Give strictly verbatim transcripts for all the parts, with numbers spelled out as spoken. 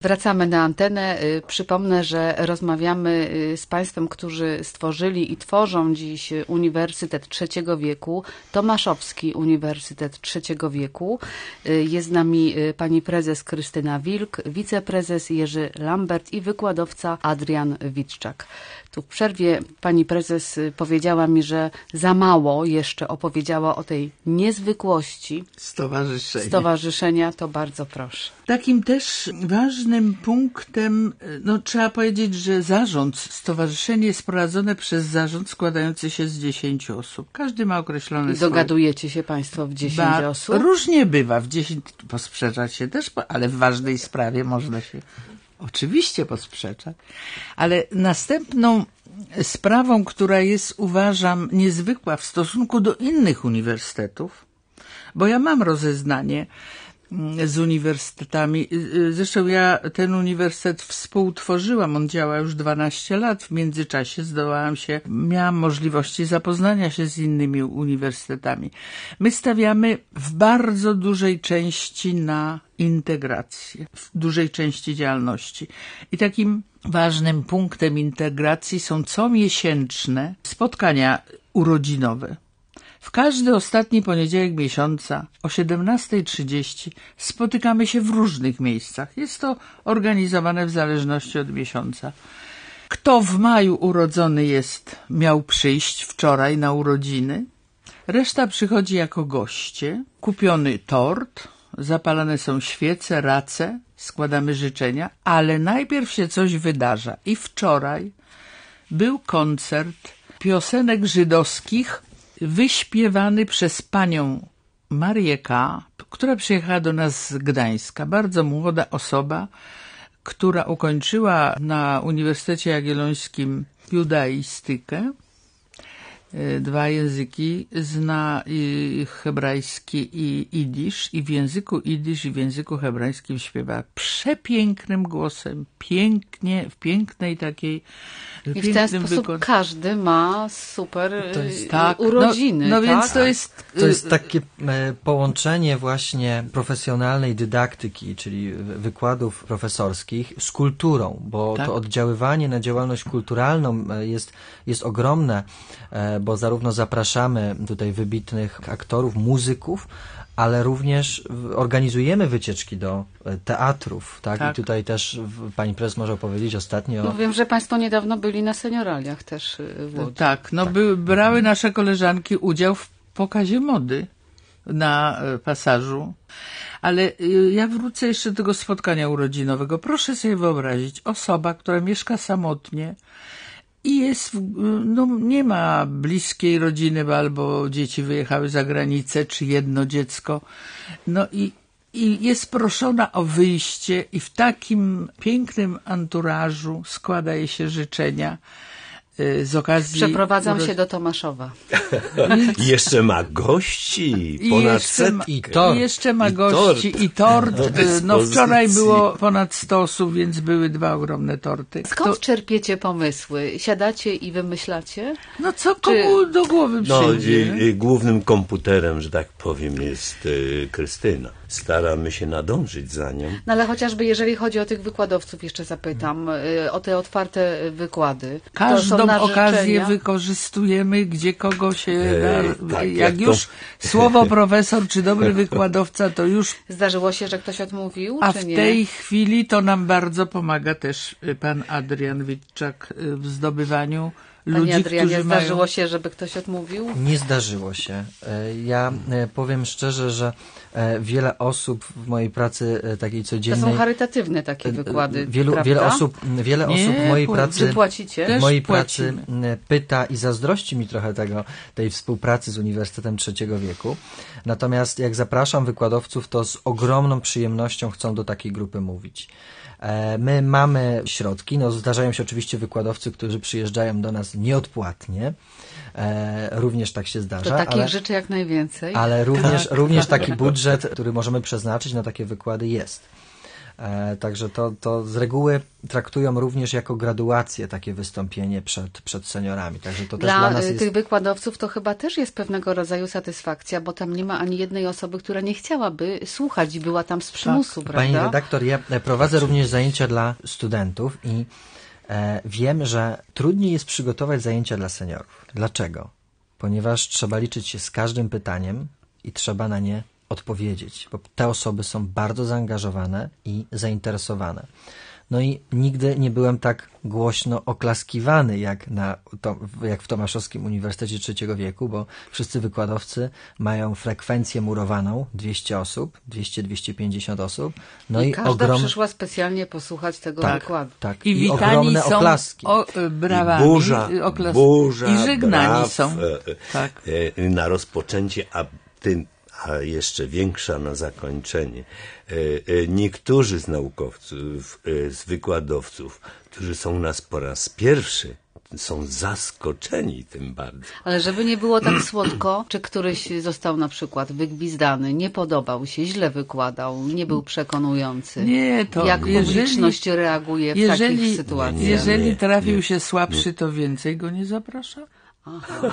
Wracamy na antenę. Przypomnę, że rozmawiamy z Państwem, którzy stworzyli i tworzą dziś Uniwersytet Trzeciego Wieku, Tomaszowski Uniwersytet Trzeciego Wieku. Jest z nami pani prezes Krystyna Wilk, wiceprezes Jerzy Lambert i wykładowca Adrian Witczak. Tu w przerwie pani prezes powiedziała mi, że za mało jeszcze opowiedziała o tej niezwykłości stowarzyszenia. stowarzyszenia, to bardzo proszę. Takim też ważnym punktem, no trzeba powiedzieć, że zarząd, stowarzyszenie jest prowadzone przez zarząd składający się z dziesięciu osób. Każdy ma określone I dogadujecie się Państwo w dziesięć ba- osób? Różnie bywa, w dziesięć posprzeczać się też, ale w ważnej sprawie można się oczywiście posprzeczać. Ale następną sprawą, która jest, uważam, niezwykła w stosunku do innych uniwersytetów, bo ja mam rozeznanie z uniwersytetami. Zresztą ja ten uniwersytet współtworzyłam, on działa już dwanaście lat. W międzyczasie zdołałam się, miałam możliwości zapoznania się z innymi uniwersytetami. My stawiamy w bardzo dużej części na integrację, w dużej części działalności. I takim ważnym punktem integracji są comiesięczne spotkania urodzinowe. W każdy ostatni poniedziałek miesiąca o siedemnasta trzydzieści spotykamy się w różnych miejscach. Jest to organizowane w zależności od miesiąca. Kto w maju urodzony jest, miał przyjść wczoraj na urodziny. Reszta przychodzi jako goście. Kupiony tort, zapalane są świece, race, składamy życzenia, ale najpierw się coś wydarza. I wczoraj był koncert piosenek żydowskich wyśpiewany przez panią Marię K., która przyjechała do nas z Gdańska. Bardzo młoda osoba, która ukończyła na Uniwersytecie Jagiellońskim judaistykę. Dwa języki, zna i hebrajski i jidysz, i w języku jidysz i w języku hebrajskim śpiewa przepięknym głosem, pięknie, w pięknej takiej w I w ten sposób wykon... każdy ma super to jest, tak, urodziny. No, no tak? więc to jest... To jest takie połączenie właśnie profesjonalnej dydaktyki, czyli wykładów profesorskich z kulturą, bo tak. To oddziaływanie na działalność kulturalną jest, jest ogromne, bo zarówno zapraszamy tutaj wybitnych aktorów, muzyków, ale również organizujemy wycieczki do teatrów, tak? tak. I tutaj też pani prezes może opowiedzieć ostatnio. No wiem, że Państwo niedawno byli na senioraliach też w Łodzi. Tak, no tak. By, brały nasze koleżanki udział w pokazie mody na Pasażu. Ale ja wrócę jeszcze do tego spotkania urodzinowego. Proszę sobie wyobrazić, osoba, która mieszka samotnie, i jest, no nie ma bliskiej rodziny, albo dzieci wyjechały za granicę, czy jedno dziecko. No i, i jest proszona o wyjście i w takim pięknym anturażu składa jej się życzenia z okazji... Przeprowadzam uro... się do Tomaszowa. I jeszcze ma gości, ponad setki. I tort. I jeszcze ma I gości tort. i tort. No wczoraj było ponad sto osób, więc były dwa ogromne torty. Skąd to... czerpiecie pomysły? Siadacie i wymyślacie? No co komu Czy... do głowy przyjdzie? No, głównym komputerem, że tak powiem, jest y, Krystyna. Staramy się nadążyć za nią. No ale chociażby jeżeli chodzi o tych wykładowców, jeszcze zapytam, o te otwarte wykłady. Każdą okazję wykorzystujemy, gdzie kogo się... E, da, tak, jak, jak już to... słowo profesor czy dobry wykładowca, to już... Zdarzyło się, że ktoś odmówił, A czy w nie? tej chwili to nam bardzo pomaga też pan Adrian Witczak w zdobywaniu Panie ludzi, Adrianie, którzy zdarzyło mają... się, żeby ktoś odmówił? Nie zdarzyło się. Ja powiem szczerze, że wiele osób w mojej pracy takiej codziennej... To są charytatywne takie wykłady, Wielu, prawda? Wiele osób, wiele Nie, osób w mojej pracy, płacicie? w mojej płacimy. pracy pyta i zazdrości mi trochę tego, tej współpracy z Uniwersytetem Trzeciego Wieku. Natomiast jak zapraszam wykładowców, to z ogromną przyjemnością chcą do takiej grupy mówić. My mamy środki, no zdarzają się oczywiście wykładowcy, którzy przyjeżdżają do nas nieodpłatnie, e, również tak się zdarza. To takich ale, życzę jak najwięcej. Ale również, również taki budżet, który możemy przeznaczyć na takie wykłady jest. E, także to, to z reguły traktują również jako graduację takie wystąpienie przed, przed seniorami. Także to dla, też dla nas tych jest... wykładowców to chyba też jest pewnego rodzaju satysfakcja, bo tam nie ma ani jednej osoby, która nie chciałaby słuchać i była tam z przymusu, tak. prawda? Pani redaktor, ja prowadzę również zajęcia dla studentów i e, wiem, że trudniej jest przygotować zajęcia dla seniorów. Dlaczego? Ponieważ trzeba liczyć się z każdym pytaniem i trzeba na nie odpowiedzieć, bo te osoby są bardzo zaangażowane i zainteresowane. No i nigdy nie byłem tak głośno oklaskiwany jak, na, to, jak w Tomaszowskim Uniwersytecie Trzeciego Wieku, bo wszyscy wykładowcy mają frekwencję murowaną, dwieście osób, dwieście do dwustu pięćdziesięciu osób. No I, i każda ogrom... przyszła specjalnie posłuchać tego tak, wykładu. Tak, I, i witani ogromne są oklaski. O, brawami, I burza, oklas... burza, i żegnani braw, są. E, tak. e, na rozpoczęcie, a tym a jeszcze większa na zakończenie. Niektórzy z naukowców, z wykładowców, którzy są u nas po raz pierwszy, są zaskoczeni tym bardzo. Ale żeby nie było tak słodko, czy któryś został na przykład wygwizdany, nie podobał się, źle wykładał, nie był przekonujący. Nie, to jak jeżeli, publiczność reaguje w jeżeli, takich sytuacjach? Jeżeli Nie, trafił nie, się słabszy, nie. to więcej go nie zaprasza? Aha.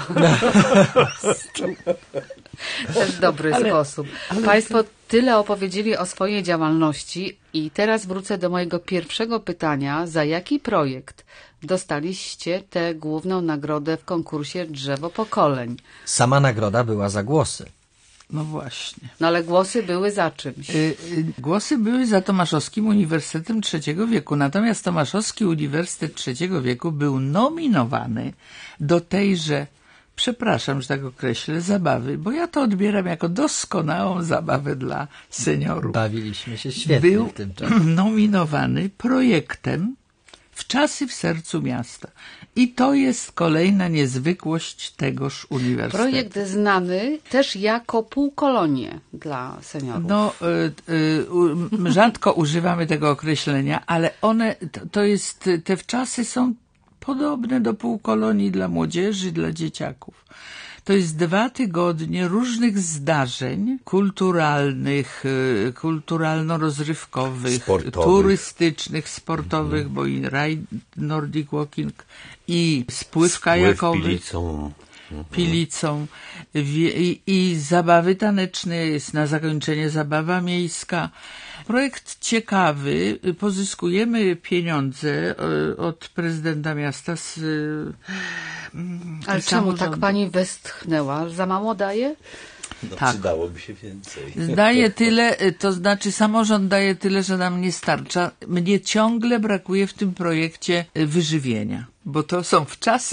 Też dobry ale, sposób. ale Państwo tyle opowiedzieli o swojej działalności i teraz wrócę do mojego pierwszego pytania. Za jaki projekt dostaliście tę główną nagrodę w konkursie Drzewo Pokoleń? Sama nagroda była za głosy. No właśnie. No ale głosy były za czymś. Y, y, głosy były za Tomaszowskim Uniwersytetem Trzeciego Wieku, natomiast Tomaszowski Uniwersytet Trzeciego Wieku był nominowany do tejże, przepraszam, że tak określę, zabawy, bo ja to odbieram jako doskonałą zabawę dla seniorów. Bawiliśmy się świetnie Był w tym czasie. nominowany projektem W czasy w sercu miasta. I to jest kolejna niezwykłość tegoż uniwersytetu. Projekt znany też jako półkolonie dla seniorów. No, y, y, rzadko używamy tego określenia, ale one, to, to jest, te wczasy są podobne do półkolonii dla młodzieży, dla dzieciaków. To jest dwa tygodnie różnych zdarzeń kulturalnych, kulturalno-rozrywkowych, sportowych. turystycznych, sportowych, mhm. bo i raj Nordic Walking i spływ, Spływ kajakowy. Pilicą. Pilicą i, i zabawy taneczne, jest na zakończenie zabawa miejska. Projekt ciekawy, pozyskujemy pieniądze od prezydenta miasta z Ale czemu tak pani westchnęła? Za mało daje? No, tak. Przydałoby się więcej. Daje tyle, to znaczy samorząd daje tyle, że nam nie starcza. Mnie ciągle brakuje w tym projekcie wyżywienia, bo to są wczasy,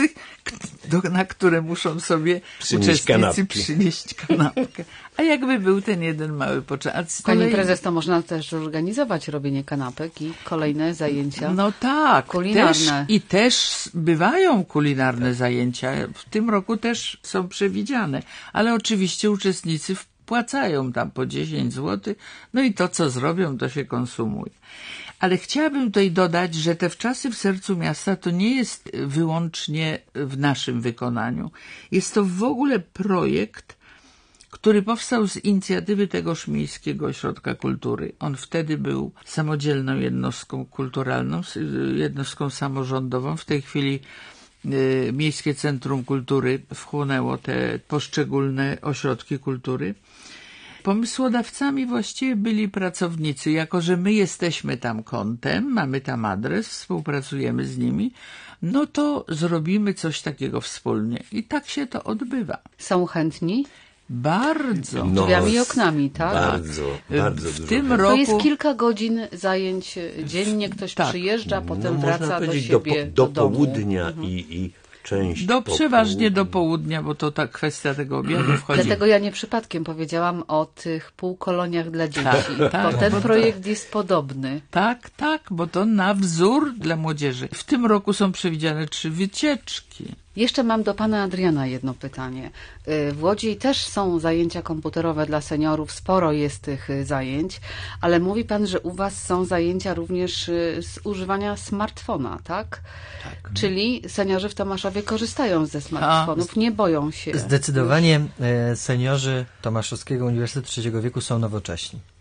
na które muszą sobie przynieść uczestnicy kanapki. przynieść kanapkę. A jakby był ten jeden mały początek. Pani kolei... prezes, to można też organizować robienie kanapek i kolejne zajęcia No tak, kulinarne. Też, i też bywają kulinarne zajęcia. W tym roku też są przewidziane, ale oczywiście uczestnicy wpłacają tam po dziesięć złotych, no i to, co zrobią, to się konsumuje. Ale chciałabym tutaj dodać, że te wczasy w sercu miasta to nie jest wyłącznie w naszym wykonaniu. Jest to w ogóle projekt, który powstał z inicjatywy tegoż Miejskiego Ośrodka Kultury. On wtedy był samodzielną jednostką kulturalną, jednostką samorządową. W tej chwili y, Miejskie Centrum Kultury wchłonęło te poszczególne ośrodki kultury. Pomysłodawcami właściwie byli pracownicy, jako że my jesteśmy tam kątem, mamy tam adres, współpracujemy z nimi, no to zrobimy coś takiego wspólnie. I tak się to odbywa. Są chętni? Bardzo. No, drzwiami i oknami, tak? Bardzo, bardzo w dużo. tym chętnych. roku... To jest kilka godzin zajęć dziennie, ktoś tak. przyjeżdża, potem no, wraca można do powiedzieć siebie, do, do, do domu. południa Mhm. i, i część Do, przeważnie popołudnia. do południa, bo to ta kwestia tego obiadu wchodzi. Dlatego ja nie przypadkiem powiedziałam o tych półkoloniach dla dzieci, Tak, tak, bo ten bo projekt to- jest podobny. Tak, tak, bo to na wzór dla młodzieży. W tym roku są przewidziane trzy wycieczki. Jeszcze mam do pana Adriana jedno pytanie. W Łodzi też są zajęcia komputerowe dla seniorów, sporo jest tych zajęć, ale mówi pan, że u was są zajęcia również z używania smartfona, tak? Tak. Czyli seniorzy w Tomaszowie korzystają ze smartfonów, nie boją się. Zdecydowanie e, seniorzy Tomaszowskiego Uniwersytetu Trzeciego Wieku są nowocześni.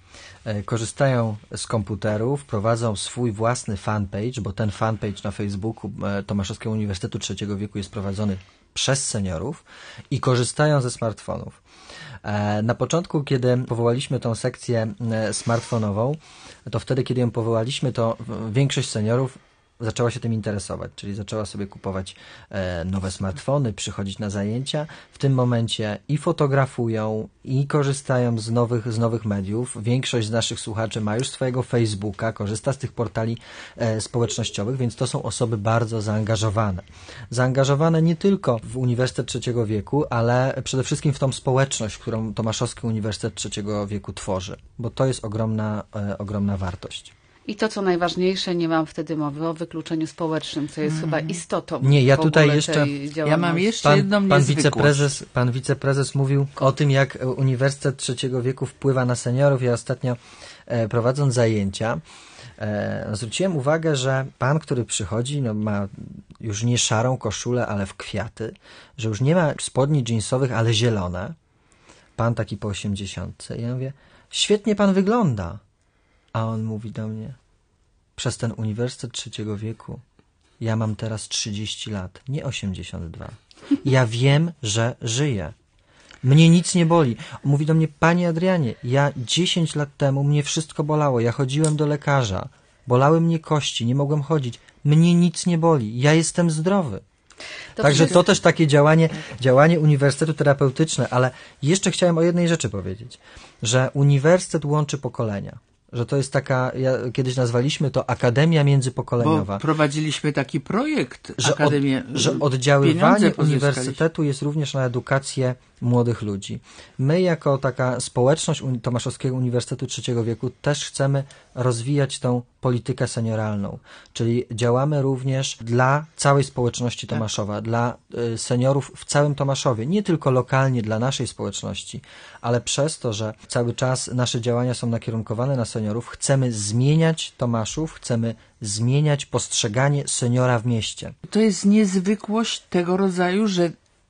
korzystają z komputerów, prowadzą swój własny fanpage, bo ten fanpage na Facebooku Tomaszowskiego Uniwersytetu Trzeciego Wieku jest prowadzony przez seniorów i korzystają ze smartfonów. Na początku, kiedy powołaliśmy tą sekcję smartfonową, to wtedy, kiedy ją powołaliśmy, to większość seniorów zaczęła się tym interesować, czyli zaczęła sobie kupować e, nowe smartfony, przychodzić na zajęcia. W tym momencie i fotografują, i korzystają z nowych, z nowych mediów. Większość z naszych słuchaczy ma już swojego Facebooka, korzysta z tych portali e, społecznościowych, więc to są osoby bardzo zaangażowane. Zaangażowane nie tylko w Uniwersytet Trzeciego Wieku, ale przede wszystkim w tą społeczność, którą Tomaszowski Uniwersytet Trzeciego Wieku tworzy, bo to jest ogromna, e, ogromna wartość. I to, co najważniejsze, nie mam wtedy mowy o wykluczeniu społecznym, co jest mm. chyba istotą. Nie, ja tutaj jeszcze, ja mam jeszcze pan, jedną pan niezwykłość. wiceprezes, pan wiceprezes mówił o tym, jak Uniwersytet Trzeciego Wieku wpływa na seniorów. Ja ostatnio e, prowadząc zajęcia, e, zwróciłem uwagę, że pan, który przychodzi, no, ma już nie szarą koszulę, ale w kwiaty, że już nie ma spodni dżinsowych, ale zielone. Pan taki po osiemdziesiątce. Ja mówię, świetnie pan wygląda. A on mówi do mnie, przez ten Uniwersytet Trzeciego Wieku ja mam teraz trzydzieści lat, nie osiemdziesiąt dwa. Ja wiem, że żyję. Mnie nic nie boli. On mówi do mnie, panie Adrianie, ja dziesięć lat temu mnie wszystko bolało. Ja chodziłem do lekarza. Bolały mnie kości, nie mogłem chodzić. Mnie nic nie boli. Ja jestem zdrowy. To Także to też takie działanie, działanie uniwersytetu terapeutyczne, ale jeszcze chciałem o jednej rzeczy powiedzieć, że uniwersytet łączy pokolenia. Że to jest taka, ja, kiedyś nazwaliśmy to Akademia Międzypokoleniowa. Bo prowadziliśmy taki projekt, że, Akademię, od, że oddziaływanie uniwersytetu jest również na edukację młodych ludzi. My jako taka społeczność Tomaszowskiego Uniwersytetu Trzeciego Wieku też chcemy rozwijać tą politykę senioralną, czyli działamy również dla całej społeczności Tomaszowa, tak. dla y, seniorów w całym Tomaszowie, nie tylko lokalnie dla naszej społeczności, ale przez to, że cały czas nasze działania są nakierunkowane na seniorów, chcemy zmieniać Tomaszów, chcemy zmieniać postrzeganie seniora w mieście. To jest niezwykłość tego rodzaju, że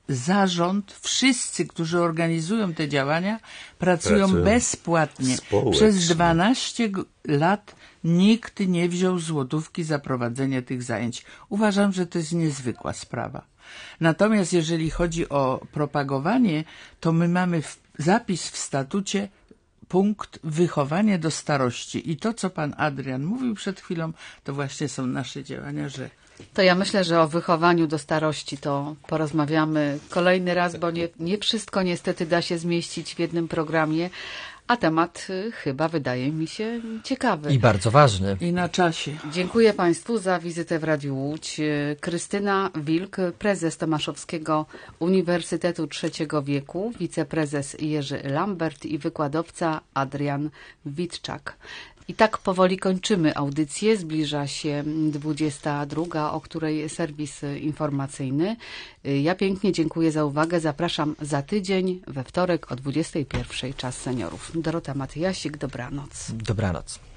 zarząd, wszyscy, którzy organizują te działania, pracują, pracują bezpłatnie. Społecznie. Przez dwanaście lat nikt nie wziął złotówki za prowadzenie tych zajęć. Uważam, że to jest niezwykła sprawa. Natomiast jeżeli chodzi o propagowanie, to my mamy w, zapis w statucie punkt wychowanie do starości. I to, co pan Adrian mówił przed chwilą, to właśnie są nasze działania, że To ja myślę, że o wychowaniu do starości to porozmawiamy kolejny raz, bo nie, nie wszystko niestety da się zmieścić w jednym programie, a temat y, chyba wydaje mi się ciekawy. I bardzo ważny. I na czasie. Dziękuję Państwu za wizytę w Radiu Łódź. Krystyna Wilk, prezes Tomaszowskiego Uniwersytetu Trzeciego Wieku, wiceprezes Jerzy Lambert i wykładowca Adrian Witczak. I tak powoli kończymy audycję. Zbliża się dwudziesta druga, o której serwis informacyjny. Ja pięknie dziękuję za uwagę. Zapraszam za tydzień, we wtorek o dwudziestej pierwszej, czas seniorów. Dorota Matyjasik, dobranoc. Dobranoc.